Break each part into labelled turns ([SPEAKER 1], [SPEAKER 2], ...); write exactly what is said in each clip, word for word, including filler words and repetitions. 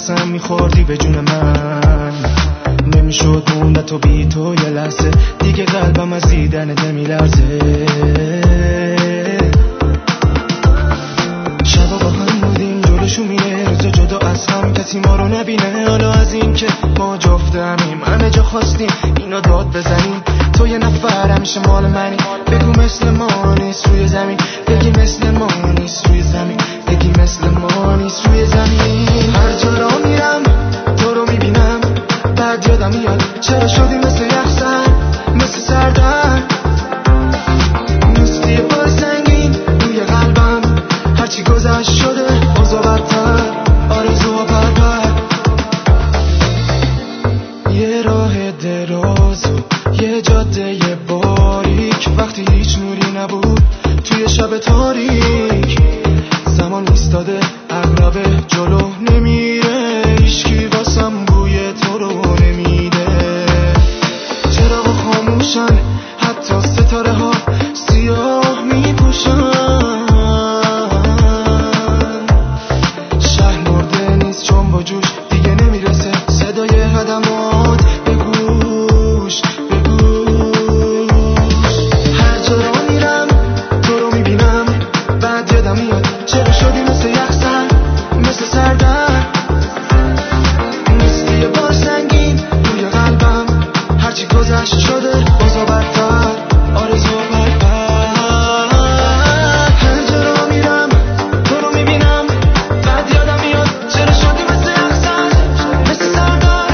[SPEAKER 1] قسم میخوردی به جون من، نمیشد موند تو بی تو یه لحظه دیگه، قلبم از دیدنت نمیلرزه. شبا با هم بودیم جلوشو میره، روزا جدا از هم کسی ما رو نبینه. حالا از این که ما جفتمیم همه جا خواستیم اینا داد بزنیم، تو یه نفر همیشه مال منی. بگو مثل ما نیست روی زمین، بگی مثل ما نیست روی زمین، بگی مثل ما نیست روی زمین. هر جا را میرم تو رو میبینم، بعد یادم میاد چرا شدی مثل یخزن، مثل سردن نیستی بار سنگین روی قلبم. هرچی گذشت شده اوضاع بدتر، آرزو و پرپر. یه راه دراز و یه جاده یه باریک، وقتی هیچ نوری نبود توی شب تاریک. زمان ایستاده عقربه جلو نمیره، هیچکی واسم بوی تو رو نمیده. چراغ خاموشن حتی ستاره ها سیاه میپوشن، شهر مرده نیست چون با جوش دیگه نمیرسه صدای قدمات به گوش به گوش. هر جا را میرم تو رو میبینم، بعد یادم میاد چرا شدی مثل یخزن، مثل سردن نیستی یه بار سنگین روی قلبم. هرچی گذشت شده اوضاع بدتر، آرزو و پرپر. هر جا را میرم تو رو میبینم، بعد یادم میاد چرا شدی مثل یخزن، مثل سردن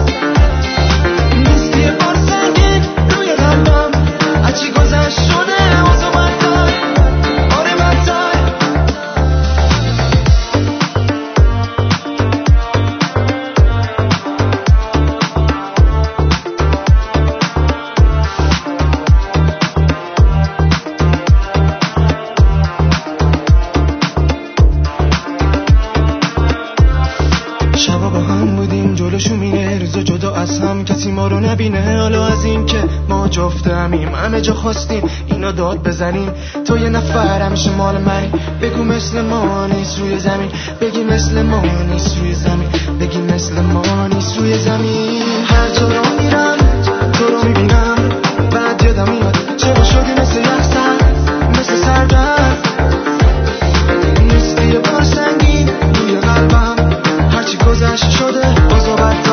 [SPEAKER 1] نیستی یه بار سنگین روی قلبم. هرچی گذشت شده اوضاع بدتر، آره بدتر. شبا با هم بودیم جلوشو میره، روزا جدا از هم کسی ما رو نبینه. حالا از این که ما جفتمیم همه جا خواستیم اینا داد بزنیم، تو یه نفر همیشه مال منی. بگو مثل ما نیست روی زمین، بگی مثل ما نیست روی زمین، بگی مثل ما نیست روی زمین. هر جا را میرم تو رو میبینم، بعد یادم میاد چرا شدی مثل یخزن، مثل سردن نیستی یه بار سنگین روی قلبم. هرچی گذشت شده اوضاع بدتر.